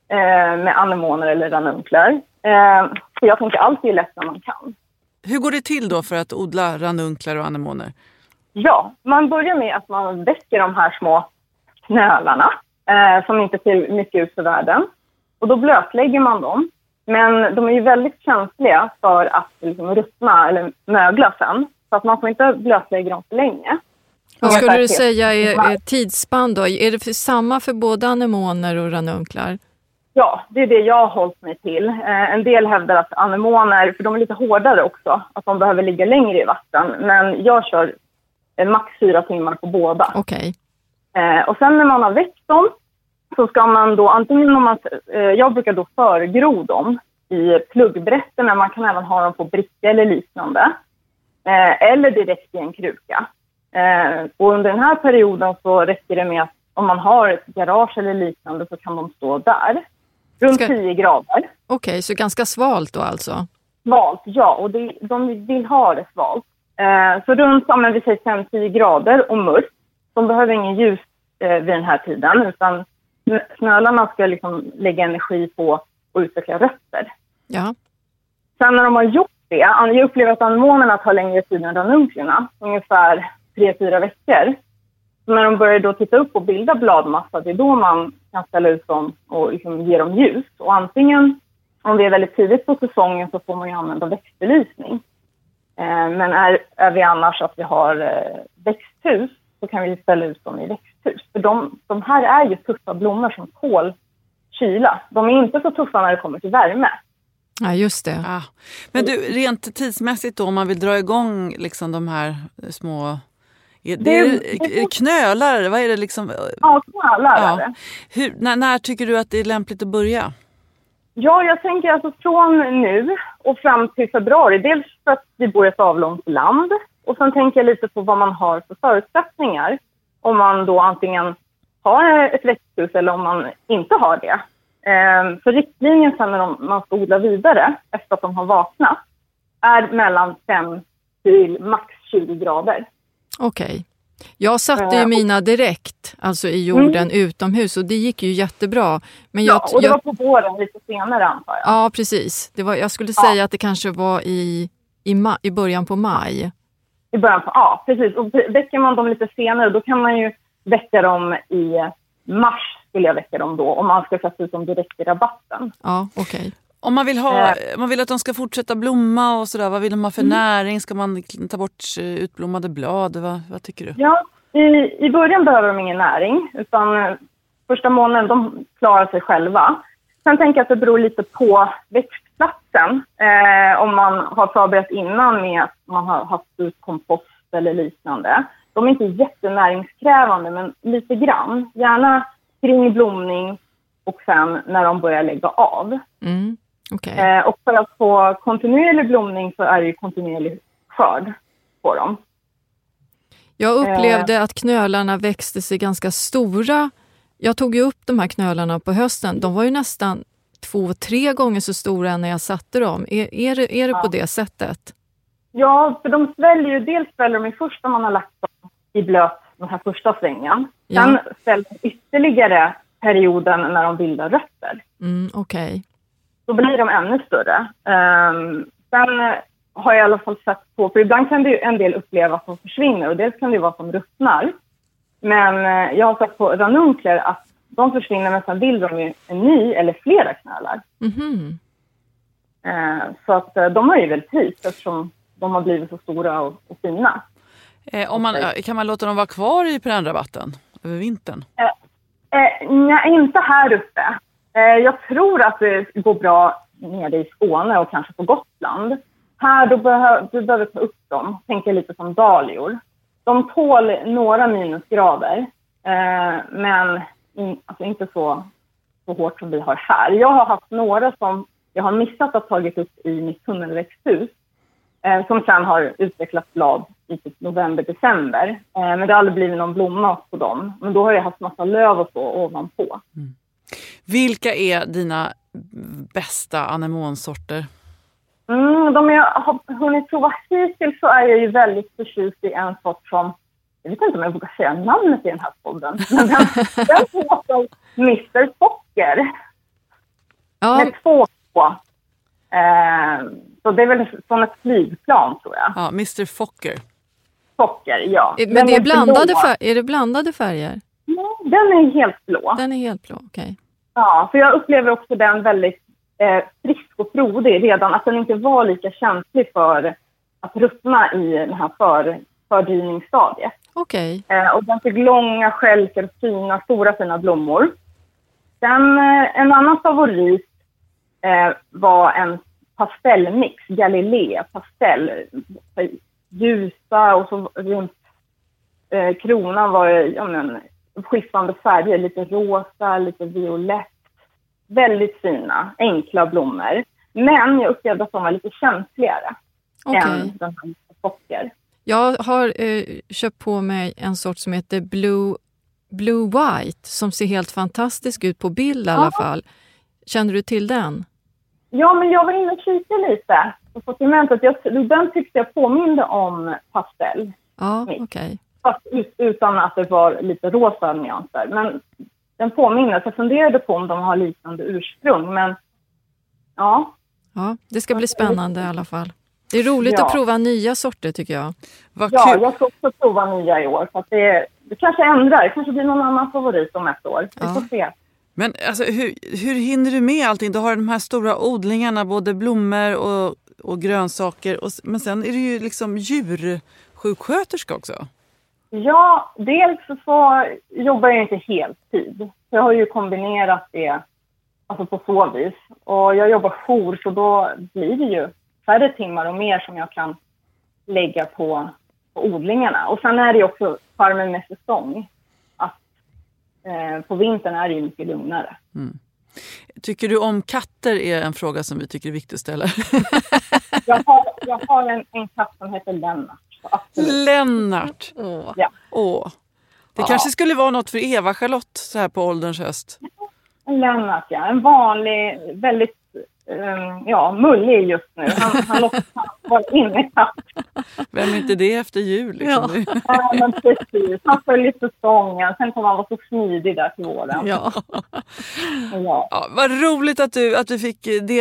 med anemoner eller ranunkler. Så jag tänker alltid lätt när man kan. Hur går det till då för att odla ranunkler och anemoner? Ja, man börjar med att man väcker de här små knölarna som inte ser mycket ut för världen. Och då blötlägger man dem. Men de är ju väldigt känsliga för att liksom ruttna eller mögla sen. Så att man får inte blötlägga dem för länge. Vad skulle du säga är tidsspann då? Är det samma för både anemoner och ranunklar? Ja, det är det jag har hållit mig till. En del hävdar att anemoner, för de är lite hårdare också, att de behöver ligga längre i vatten. Men jag kör max 4 timmar på båda. Okej. Och sen när man har växt dem så ska man då antingen jag brukar då förgro dem i pluggbrätterna. Man kan även ha dem på bricka eller liknande. Eller direkt i en kruka. Och under den här perioden så räcker det med att om man har ett garage eller liknande så kan de stå där. Runt 10 grader. Okej, så ganska svalt då alltså? Svalt, ja. Och de vill ha det svalt. Så runt, vi säger 5-10 grader och mörkt. De behöver ingen ljus vid den här tiden. Utan knölarna ska liksom lägga energi på att utveckla rötter. Ja. Sen när de har gjort det, jag upplever att anemonerna tar längre tid än ranunklerna, ungefär 3-4 veckor. Så när de börjar då titta upp och bilda bladmassa, det är då man kan ställa ut dem och liksom ge dem ljus. Och antingen, om det är väldigt tidigt på säsongen, så får man ju använda växtbelysning. Men är vi annars att vi har växthus, så kan vi ställa ut dem i växthus. För de här är ju tuffa blommor som tål kyla. De är inte så tuffa när det kommer till värme. Ja, just det. Ah. Men du, rent tidsmässigt då, om man vill dra igång liksom de här små... Det är knölar, vad är det liksom? Ja, knölar är det. När tycker du att det är lämpligt att börja? Ja, jag tänker alltså från nu och fram till februari. Dels för att vi bor i ett avlångt land. Och sen tänker jag lite på vad man har för förutsättningar. Om man då antingen har ett växthus eller om man inte har det. För riktlinjen sen när man ska odla vidare efter att de har vaknat är mellan 5 till max 20 grader. Okej. Jag satte ju mina direkt, alltså i jorden utomhus, och det gick ju jättebra. Men och det var på våren lite senare, antar jag. Ja, precis. Jag skulle säga att det kanske var i början på maj. Ja, precis. Och väcker man dem lite senare, då kan man ju väcka dem i mars, skulle jag väcka dem då. Om man ska sätta ut dem direkt i rabatten. Ja, okej. Om man vill att de ska fortsätta blomma och sådär, vad vill de ha för näring? Ska man ta bort utblommade blad? Vad tycker du? Ja, i början behöver de ingen näring, utan första månaden de klarar sig själva. Sen tänker jag att det beror lite på växtplatsen. Om man har förberett innan med att man har haft ut kompost eller liknande. De är inte jättenäringskrävande, men lite grann. Gärna kring blomning och sen när de börjar lägga av. Okay. Och för att få kontinuerlig blomning så är det ju kontinuerlig skörd på dem. Jag upplevde att knölarna växte sig ganska stora. Jag tog ju upp de här knölarna på hösten. De var ju nästan 2-3 gånger så stora än när jag satte dem. Är det på det sättet? Ja, för de sväljer de först när man har lagt dem i blöt den här första svängen. Ja. Sen sväljer ytterligare perioden när de bildar rötter. Okej. Då blir de ännu större. Sen har jag i alla fall sett på, för ibland kan det ju en del uppleva att de försvinner och dels kan det ju vara som ruttnar. Men jag har sett på ranunkler att de försvinner, men sen bildar de ju en ny eller flera knölar. Så att de har ju väl tid eftersom de har blivit så stora och fina. Kan man låta dem vara kvar i perennrabatten över vintern? Nej, inte här uppe. Jag tror att det går bra nere i Skåne och kanske på Gotland. Här då du behöver ta upp dem, tänka lite som dahlior. De tål några minusgrader. Men alltså inte så hårt som vi har här. Jag har haft några som jag har missat att tagit upp i mitt tunnelväxthus. Som sen har utvecklat blad i typ november-december. Men det har aldrig blivit någon blomma på dem. Men då har jag haft massa löv och så ovanpå. Mm. Vilka är dina bästa anemonsorter? De jag har hunnit prova hittills så är jag ju väldigt förtjust i en sort som, jag vet inte om jag vågar säga namnet i den här podden, men den heter Mr. Fokker. Ja. Med 2 på. Så det är väl från ett flygplan, tror jag. Ja, Mr. Fokker. Fokker, ja. Men är det blandade färger? Ja, den är helt blå. Den är helt blå, okej. Okay. Ja, för jag upplever också den väldigt frisk och frodig redan. Att den inte var lika känslig för att ruttna i den här fördrivningsstadiet. Okej. Och den fick långa skälkar och stora fina blommor. Sen en annan favorit var en pastellmix, Galilea pastell. Ljusa och så runt kronan var det skiftande färger, lite rosa, lite violett. Väldigt fina, enkla blommor. Men jag upplevde att de var lite känsligare än den här Fokker. Jag har köpt på mig en sort som heter Blue White som ser helt fantastisk ut på bild i alla fall. Känner du till den? Ja, men jag var inne och kikade lite på sortimentet. Den tyckte jag påminde om pastell. Ja, okej. Okay. Fast utan att det var lite rosa nyanser. Men den påminner. Jag funderade på om de har liknande ursprung. Men ja. Ja, det ska bli spännande i alla fall. Det är roligt att prova nya sorter, tycker jag. Jag ska också prova nya i år. Så att det kanske ändrar. Det kanske blir någon annan favorit om ett år. Vi får se. Men alltså, hur hinner du med allting? Du har de här stora odlingarna, både blommor och grönsaker. Men sen är det ju liksom djursjuksköterska också. Ja, dels så jobbar jag inte heltid. Jag har ju kombinerat det alltså på så vis. Och jag jobbar jour, så då blir det ju färre timmar och mer som jag kan lägga på odlingarna. Och sen är det också farmen med säsong. Att på vintern är det ju mycket lugnare. Mm. Tycker du om katter är en fråga som vi tycker är viktigt att ställa. jag har en katt som heter Lennart. Lennart! Ja. Det kanske skulle vara något för Eva-Charlotte så här på ålderns höst. Lennart, ja. En vanlig, väldigt mullig just nu. Han låter vara inne katt. Vem är inte det efter jul? Liksom? Ja, men precis. Han följer säsongen. Sen kommer han vara så smidig där till våren. Ja, vad roligt att du fick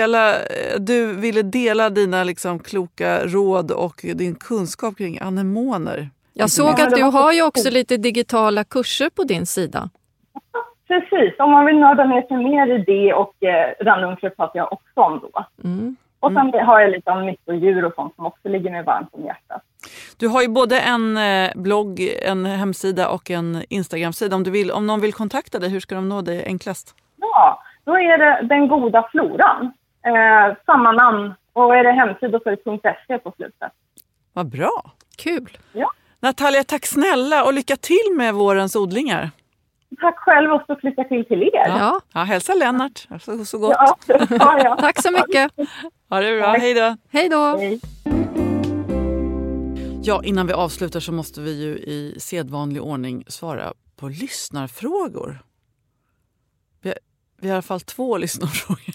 du ville dela dina liksom kloka råd och din kunskap kring anemoner. Jag såg att du har ju också lite digitala kurser på din sida. Precis, om man vill nörda ner sig mer i det och randomkör pratar jag också om då. Och sen har jag lite om nyttodjur och sånt som också ligger mig varmt om hjärtat. Du har ju både en blogg, en hemsida och en Instagram-sida. Om någon vill kontakta dig, hur ska de nå dig enklast? Ja, då är det Den goda floran. Samma namn. Och är det hemsida så är det .se på slutet. Vad bra. Kul. Ja. Natalia, tack snälla och lycka till med vårens odlingar. Tack själv och så lycka till er. Ja, hälsa Lennart. Så gott. Ja. Tack så mycket. Ha det bra. Hej då. Hej då. Hej. Ja, innan vi avslutar så måste vi ju i sedvanlig ordning svara på lyssnarfrågor. Vi har i alla fall 2 lyssnarfrågor.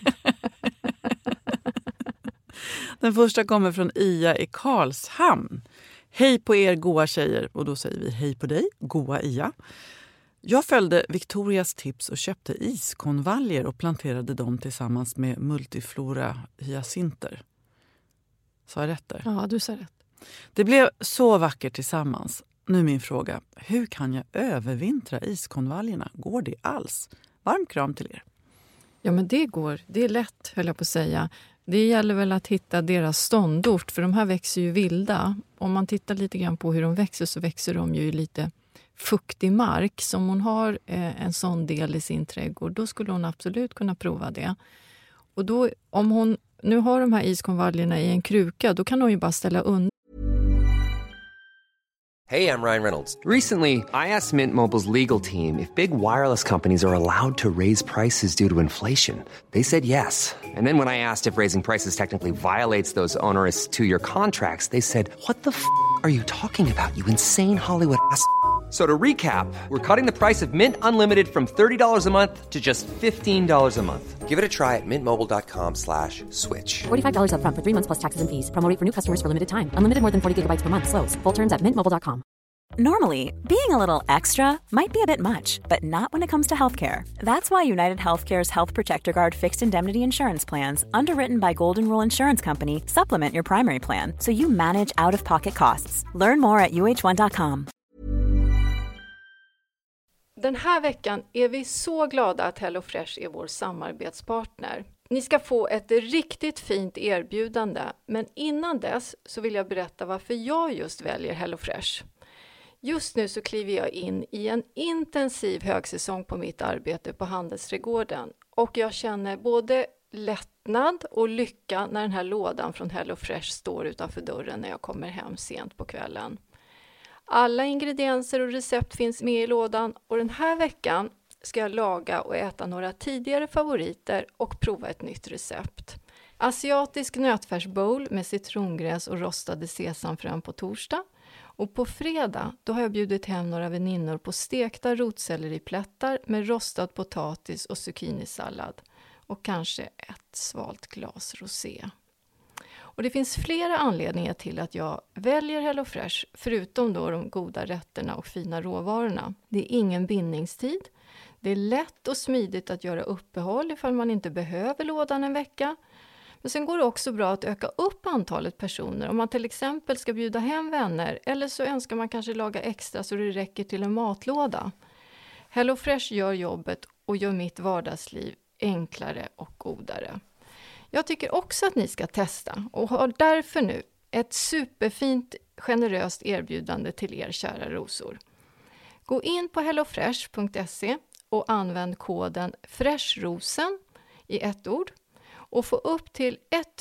Den första kommer från Ia i Karlshamn. Hej på er goa tjejer. Och då säger vi hej på dig, goa Ia. Jag följde Victorias tips och köpte iskonvaljer och planterade dem tillsammans med multiflora hyacinter. Sa jag rätt där? Ja, du sa rätt. Det blev så vackert tillsammans. Nu min fråga, hur kan jag övervintra iskonvaljerna? Går det alls? Varm kram till er. Ja, men det går. Det är lätt, höll jag på att säga. Det gäller väl att hitta deras ståndort, för de här växer ju vilda. Om man tittar lite grann på hur de växer så växer de ju i lite fuktig mark. Så om hon har en sån del i sin trädgård, då skulle hon absolut kunna prova det. Och då, om hon nu har de här iskonvaljerna i en kruka, då kan hon ju bara ställa undan. Hey, I'm Ryan Reynolds. Recently, I asked Mint Mobile's legal team if big wireless companies are allowed to raise prices due to inflation. They said yes. And then when I asked if raising prices technically violates those onerous two-year contracts, they said, "What the f*** are you talking about, you insane Hollywood ass?" So to recap, we're cutting the price of Mint Unlimited from $30 a month to just $15 a month. Give it a try at mintmobile.com/switch. $45 up front for 3 months plus taxes and fees. Promo rate for new customers for limited time. Unlimited more than 40 gigabytes per month. Slows full terms at mintmobile.com. Normally, being a little extra might be a bit much, but not when it comes to healthcare. That's why United Healthcare's Health Protector Guard fixed indemnity insurance plans, underwritten by Golden Rule Insurance Company, supplement your primary plan so you manage out-of-pocket costs. Learn more at uh1.com. Den här veckan är vi så glada att HelloFresh är vår samarbetspartner. Ni ska få ett riktigt fint erbjudande, men innan dess så vill jag berätta varför jag just väljer HelloFresh. Just nu så kliver jag in i en intensiv högsäsong på mitt arbete på Handelsträdgården och jag känner både lättnad och lycka när den här lådan från HelloFresh står utanför dörren när jag kommer hem sent på kvällen. Alla ingredienser och recept finns med i lådan och den här veckan ska jag laga och äta några tidigare favoriter och prova ett nytt recept. Asiatisk nötfärsbowl med citrongräs och rostade sesamfrön på torsdag. Och på fredag då har jag bjudit hem några väninnor på stekta rotselleriplättar med rostad potatis och zucchinisallad. Och kanske ett svalt glas rosé. Och det finns flera anledningar till att jag väljer HelloFresh, förutom då de goda rätterna och fina råvarorna. Det är ingen bindningstid. Det är lätt och smidigt att göra uppehåll ifall man inte behöver lådan en vecka. Men sen går det också bra att öka upp antalet personer om man till exempel ska bjuda hem vänner eller så önskar man kanske laga extra så det räcker till en matlåda. HelloFresh gör jobbet och gör mitt vardagsliv enklare och godare. Jag tycker också att ni ska testa och har därför nu ett superfint generöst erbjudande till er kära rosor. Gå in på hellofresh.se och använd koden FRESHROSEN i ett ord och få upp till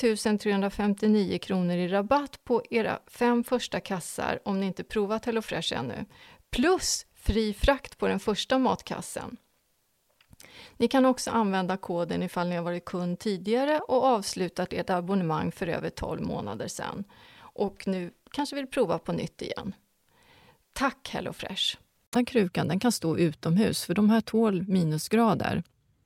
1359 kronor i rabatt på era 5 första kassar om ni inte provat HelloFresh ännu. Plus fri frakt på den första matkassen. Ni kan också använda koden ifall ni har varit kund tidigare och avslutat ert abonnemang för över 12 månader sedan. Och nu kanske vill prova på nytt igen. Tack HelloFresh! Den krukan den kan stå utomhus för de här tål minusgrader.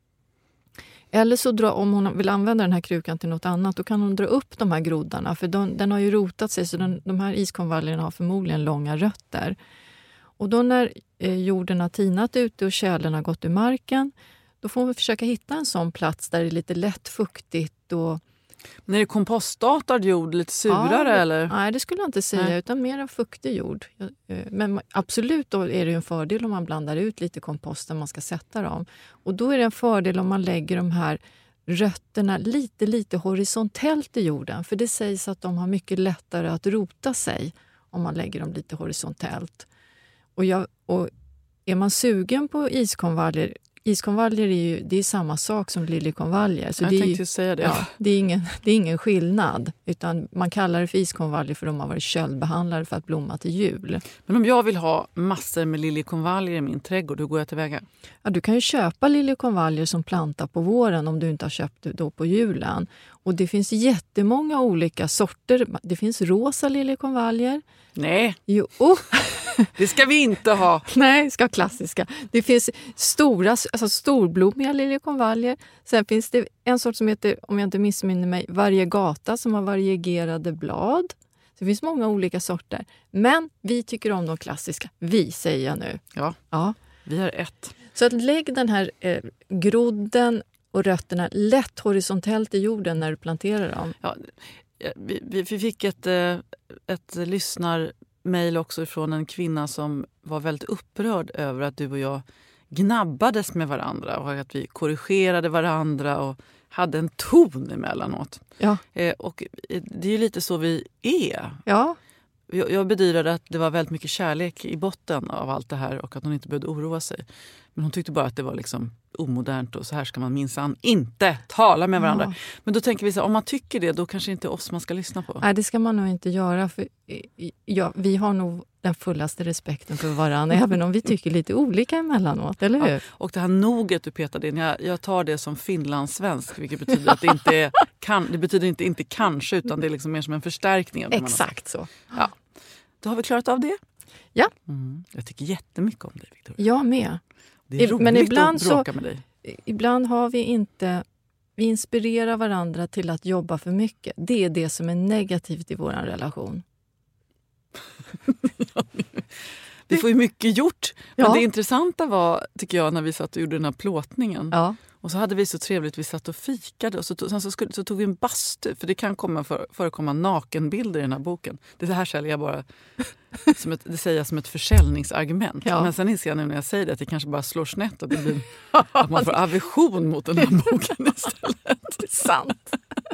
Eller så om hon vill använda den här krukan till något annat då kan hon dra upp de här groddarna. För den har ju rotat sig så de här iskonvaljerna har förmodligen långa rötter. Och då när jorden har tinat ute och kärlen har gått ur marken då får vi försöka hitta en sån plats där det är lite lätt fuktigt. Och när det är kompostdatad jord, lite surare eller? Nej, det skulle jag inte säga utan mer fuktig jord. Men absolut då är det en fördel om man blandar ut lite kompost när man ska sätta dem. Och då är det en fördel om man lägger de här rötterna lite horisontellt i jorden. För det sägs att de har mycket lättare att rota sig om man lägger dem lite horisontellt. Och är man sugen på iskonvaljer är ju samma sak som liljekonvaljer. Så jag tänkte säga det. Ja, det är ingen skillnad. Utan man kallar det för iskonvaljer för de har varit köldbehandlade för att blomma till jul. Men om jag vill ha massor med liljekonvaljer i min trädgård, hur går jag tillväga? Ja, du kan ju köpa liljekonvaljer som plantar på våren om du inte har köpt det då på julen. Och det finns jättemånga olika sorter. Det finns rosa liljekonvaljer. Nej. Jo. Det ska vi inte ha. Nej, det ska vara klassiska. Det finns storblommiga liljekonvaljer. Sen finns det en sort som heter, om jag inte missminner mig, variegata som har variegerade blad. Det finns många olika sorter. Men vi tycker om de klassiska. Vi säger jag nu. Ja. Vi har ett. Så att lägg den här grodden och rötterna lätt horisontellt i jorden när du planterar dem. Ja, vi fick ett lyssnarmail också från en kvinna som var väldigt upprörd över att du och jag gnabbades med varandra och att vi korrigerade varandra och hade en ton emellanåt. Ja. Och det är ju lite så vi är. Ja. Jag bedyrade att det var väldigt mycket kärlek i botten av allt det här och att hon inte behövde oroa sig. Men hon tyckte bara att det var liksom omodernt och så här ska man minsann inte tala med varandra. Ja. Men då tänker vi så här, om man tycker det då kanske inte oss man ska lyssna på. Nej, det ska man nog inte göra. För vi har nog den fullaste respekten för varandra, även om vi tycker lite olika emellanåt, eller hur? Ja, och det här noget du petade in, jag tar det som finlandssvensk, vilket betyder att det inte är det betyder inte kanske, utan det är liksom mer som en förstärkning av det. Exakt så. Ja. Då har vi klarat av det. Ja. Jag tycker jättemycket om dig, Victoria. Jag med. Det är roligt men ibland att bråka med dig. Ibland har vi inte... Vi inspirerar varandra till att jobba för mycket. Det är det som är negativt i vår relation. Vi får ju mycket gjort. Men Ja. det intressanta var, tycker jag, när vi satt och gjorde den här plåtningen. Ja. Och så hade vi så trevligt, vi satt och fikade. Och sen så tog vi en bastu. För det kan förekomma nakenbilder i den här boken. Det här säljer jag bara det säger jag som ett försäljningsargument. Ja. Men sen inser jag nu när jag säger det att det kanske bara slår snett. Och det blir, att man får aversion mot den här boken istället. Det är sant.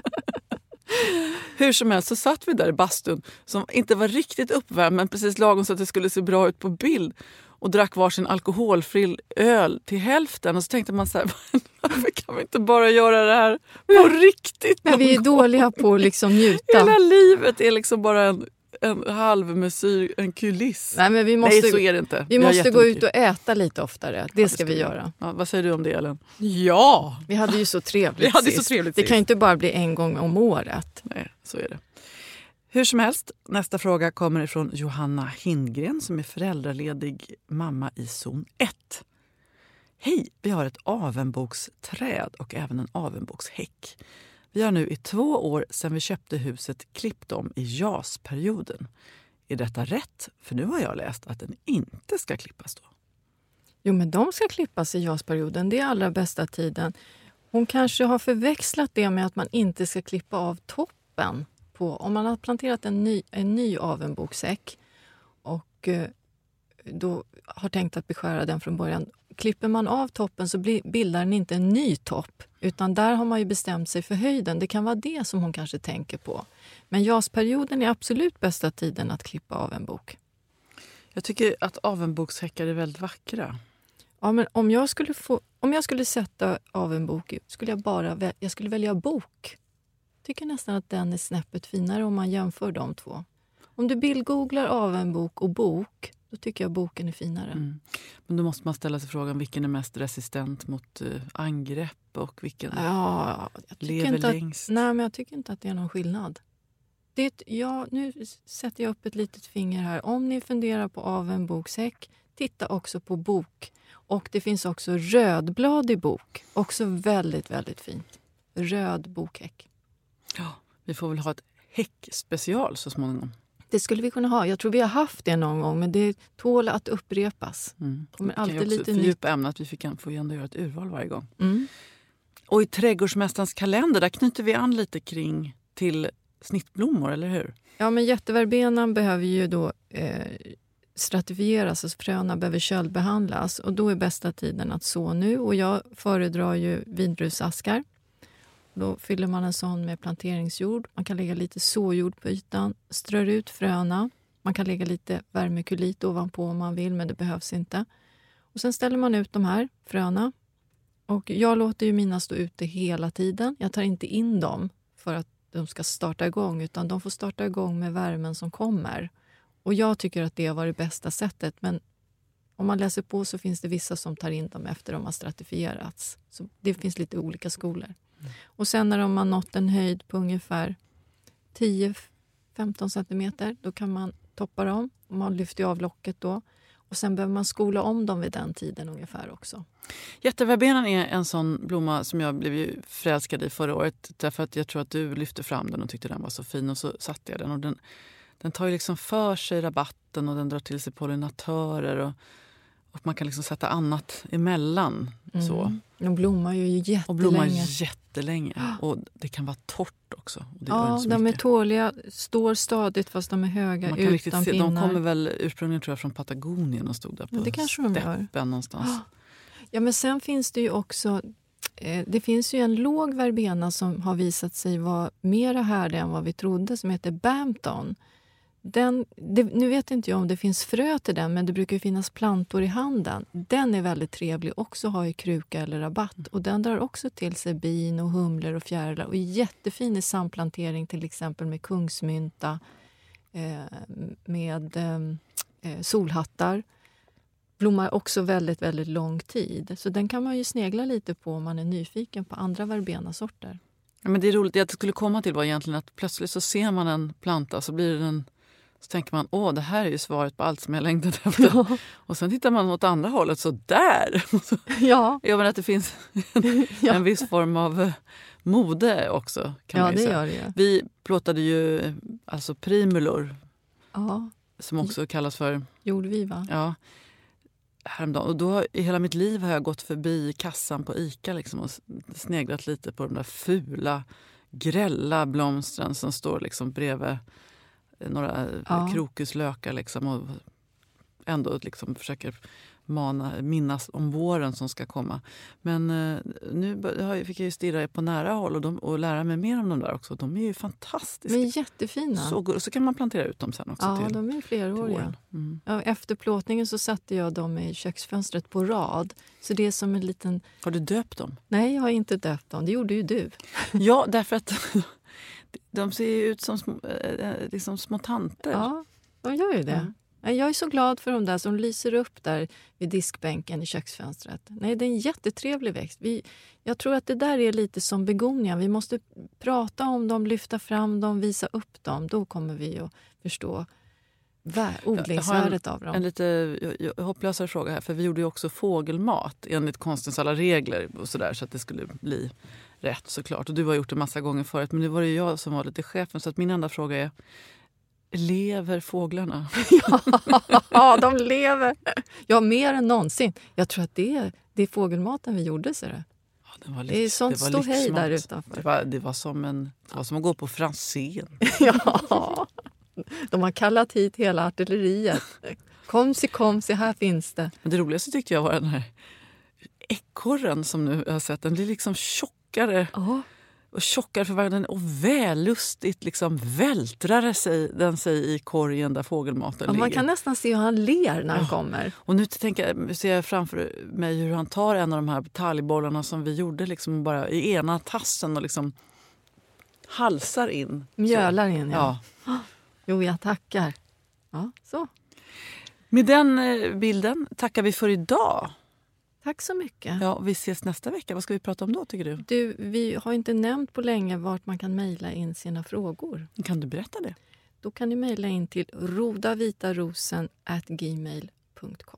Hur som helst så satt vi där i bastun som inte var riktigt uppvärmd, men precis lagom så att det skulle se bra ut på bild, och drack varsin alkoholfri öl till hälften. Och så tänkte man så här, varför kan vi inte bara göra det här på riktigt? Men vi är dåliga på att liksom njuta. Hela livet är liksom bara en halvmesyr, en kuliss. Nej, men vi måste, Nej, så är det inte. Vi måste gå ut och äta lite oftare. Det ska vi göra. Ja, vad säger du om det, Ellen? Ja! Vi hade ju så trevligt Vi hade sist. så trevligt Det sist. kan ju inte bara bli en gång om året. Nej, så är det. Hur som helst, nästa fråga kommer ifrån Johanna Hindgren som är föräldraledig mamma i zon 1. Hej, vi har ett avenboksträd och även en avenbokshäck. Vi har nu i 2 år sedan vi köpte huset klippt om i jasperioden. Är detta rätt? För nu har jag läst att den inte ska klippas då. Jo, men de ska klippas i jasperioden. Det är allra bästa tiden. Hon kanske har förväxlat det med att man inte ska klippa av toppen. Om man har planterat en ny avenbokshäck och då har tänkt att beskära den från början. Klipper man av toppen så bildar den inte en ny topp, utan där har man ju bestämt sig för höjden. Det kan vara det som hon kanske tänker på. Men jasperioden är absolut bästa tiden att klippa av en bok. Jag tycker att avenbokshäckar är väldigt vackra. Ja, men om jag skulle sätta av en bok, skulle jag skulle välja bok. Tycker nästan att den är snäppet finare om man jämför de två. Om du bildgooglar av en bok och bok, då tycker jag boken är finare. Mm. Men då måste man ställa sig frågan vilken är mest resistent mot angrepp och vilken lever längst. Nej, men jag tycker inte att det är någon skillnad. Nu sätter jag upp ett litet finger här. Om ni funderar på av en bokshäck, titta också på bok. Och det finns också rödblad i bok. Också väldigt, väldigt fint. Röd bokhäck. Ja, vi får väl ha ett häckspecial så småningom. Det skulle vi kunna ha. Jag tror vi har haft det någon gång, men det tål att upprepas. Kommer alltid lite fördjupa ämnet att vi får ju ändå göra ett urval varje gång. Och i trädgårdsmästarens kalender, där knyter vi an lite till snittblommor, eller hur? Ja, men jätteverbenan behöver ju då stratifieras, alltså fröna behöver köldbehandlas, och då är bästa tiden att så nu. Och jag föredrar ju vindrusaskar. Då fyller man en sån med planteringsjord. Man kan lägga lite såjord på ytan. Strör ut fröna. Man kan lägga lite vermikulit ovanpå om man vill, men det behövs inte. Och sen ställer man ut de här fröna. Och jag låter ju mina stå ute hela tiden. Jag tar inte in dem för att de ska starta igång, utan de får starta igång med värmen som kommer. Och jag tycker att det var det bästa sättet, men om man läser på så finns det vissa som tar in dem efter de har stratifierats. Så det finns lite olika skolor. Och sen när de har nått en höjd på ungefär 10-15 centimeter, då kan man toppa dem. Man lyfter av locket då. Och sen behöver man skola om dem vid den tiden ungefär också. Jätteverbenan är en sån blomma som jag blev ju förälskad i förra året. Därför att jag tror att du lyfte fram den och tyckte den var så fin. Och så satte jag den. Och den tar ju liksom för sig rabatten och den drar till sig pollinatörer. Och man kan liksom sätta annat emellan. Så. De blommar ju jättelänge. Och blommar jättelänge. Och det kan vara torrt också. Och det ja, de är tåliga, står stadigt fast de är höga man kan utan pinnar. De kommer väl ursprungligen tror jag från Patagonien och stod där på det kanske de steppen någonstans. Ja, men sen finns det ju också... Det finns ju en låg verbena som har visat sig vara mera härdig än vad vi trodde, som heter Bampton. Nu vet inte jag om det finns frö till den, men det brukar ju finnas plantor i handen. Den är väldigt trevlig, också har i kruka eller rabatt. Och den drar också till sig bin och humlor och fjärilar. Och är jättefin i samplantering till exempel med kungsmynta, med solhattar. Blommar också väldigt, väldigt lång tid. Så den kan man ju snegla lite på om man är nyfiken på andra verbena-sorter. Ja, men det är roligt. Det jag skulle komma till var egentligen att plötsligt så ser man en planta så blir den... Så tänker man, det här är ju svaret på allt som jag längtat efter. Ja. Och sen tittar man åt andra hållet, så där! Ja. Jag menar att det finns en viss form av mode också. Kan man ju säga. Gör det. Vi plåtade ju alltså primulor, som också kallas för... Jordviva. Ja, häromdagen. Och då i hela mitt liv har jag gått förbi kassan på ICA liksom, och sneglat lite på de där fula, grälla blomstren som står liksom bredvid några krokuslökar liksom, och ändå liksom försöker minnas om våren som ska komma. Men nu fick jag ju stirra på nära håll och lära mig mer om dem där också. De är ju fantastiska. Men jättefina. Så kan man plantera ut dem sen också. Ja, de är fleråriga. Ja, efter plåtningen så satte jag dem i köksfönstret på rad. Så det är som en liten... Har du döpt dem? Nej, jag har inte döpt dem. Det gjorde ju du. Ja, därför att de ser ju ut som liksom små tanter. Ja, de gör ju det. Mm. Jag är så glad för de där som lyser upp där vid diskbänken i köksfönstret. Nej, det är en jättetrevlig växt. Jag tror att det där är lite som begonia. Vi måste prata om dem, lyfta fram dem, visa upp dem. Då kommer vi att förstå odlingsvärdet av dem. En lite hopplösare fråga här. För vi gjorde ju också fågelmat enligt konstens alla regler och sådär, så att det skulle bli rätt såklart. Och du har gjort det massa gånger förut, men nu var det jag som var lite chefen. Så att min enda fråga är: lever fåglarna? Ja, de lever. Ja, mer än någonsin. Jag tror att det är fågelmaten vi gjorde, så det. Ja, det är sånt ståhej där utanför. Det var som att gå på Franzén. Ja, de har kallat hit hela artilleriet. Kom se, här finns det. Men det roligaste tyckte jag var den här ekorren som nu jag har sett. Den blir liksom tjockare. Och tjockare för varje, och vällustigt liksom vältrar sig i korgen där fågelmaten ligger. Man kan nästan se hur han ler när han kommer. Och nu ser jag framför mig hur han tar en av de här talgbollarna som vi gjorde liksom bara i ena tassen och liksom halsar in. Mjölar in, ja. Jo, jag tackar. Ja, så. Med den bilden tackar vi för idag. Tack så mycket. Ja, vi ses nästa vecka. Vad ska vi prata om då, tycker du? Vi har inte nämnt på länge vart man kan mejla in sina frågor. Kan du berätta det? Då kan ni mejla in till rodavitarosen@gmail.com.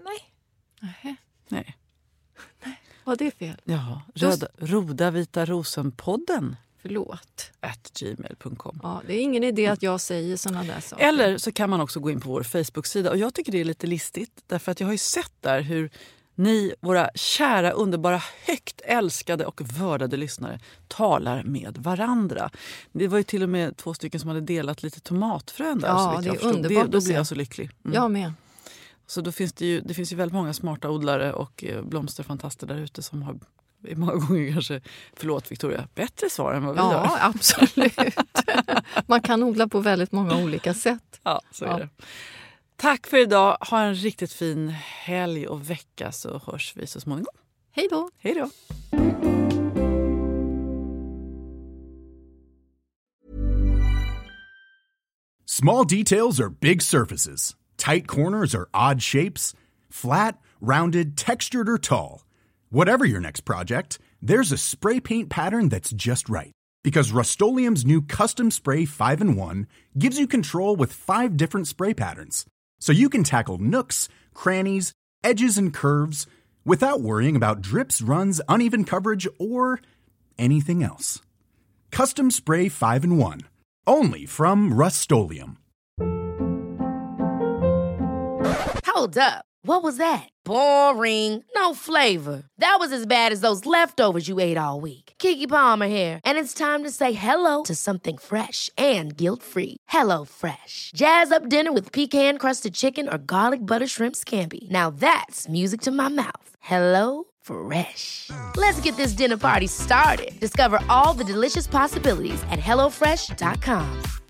Nej. Var det fel? Ja, rodavitarosenpodden. Förlåt. @gmail.com. Ja, det är ingen idé att jag säger såna där saker. Eller så kan man också gå in på vår Facebook-sida. Och jag tycker det är lite listigt. Därför att jag har ju sett där hur ni, våra kära, underbara, högt älskade och vördade lyssnare, talar med varandra. Det var ju till och med 2 stycken som hade delat lite tomatfrön där. Ja, det är underbart. Då blir jag så lycklig. Jag med. Så då finns det finns ju väldigt många smarta odlare och blomsterfantaster där ute som har många gånger kanske, förlåt Victoria, bättre svar än vad vi gör. Ja, absolut. Man kan odla på väldigt många olika sätt. Ja, så är det. Tack för idag. Ha en riktigt fin helg och vecka, så hörs vi så småningom. Hej då. Hej då. Small details are big surfaces. Tight corners are odd shapes. Flat, rounded, textured, or tall. Whatever your next project, there's a spray paint pattern that's just right. Because Rust-Oleum's new Custom Spray 5-in-1 gives you control with 5 different spray patterns. So you can tackle nooks, crannies, edges, and curves without worrying about drips, runs, uneven coverage, or anything else. Custom Spray 5-in-1. Only from Rust-Oleum. Hold up. What was that? Boring. No flavor. That was as bad as those leftovers you ate all week. Keke Palmer here, and it's time to say hello to something fresh and guilt-free. Hello Fresh. Jazz up dinner with pecan-crusted chicken or garlic butter shrimp scampi. Now that's music to my mouth. Hello Fresh. Let's get this dinner party started. Discover all the delicious possibilities at hellofresh.com.